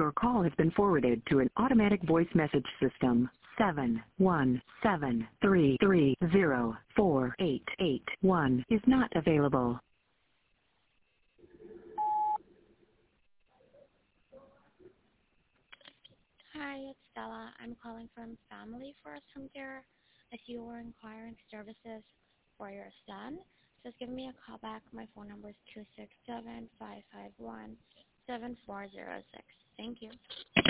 Your call has been forwarded to an automatic voice message system. 71733048881 is not available. Hi, it's Stella. I'm calling from Family First Home Care as you were inquiring services for your son. Just give me a call back. My phone number is 267-551-7406. Thank you.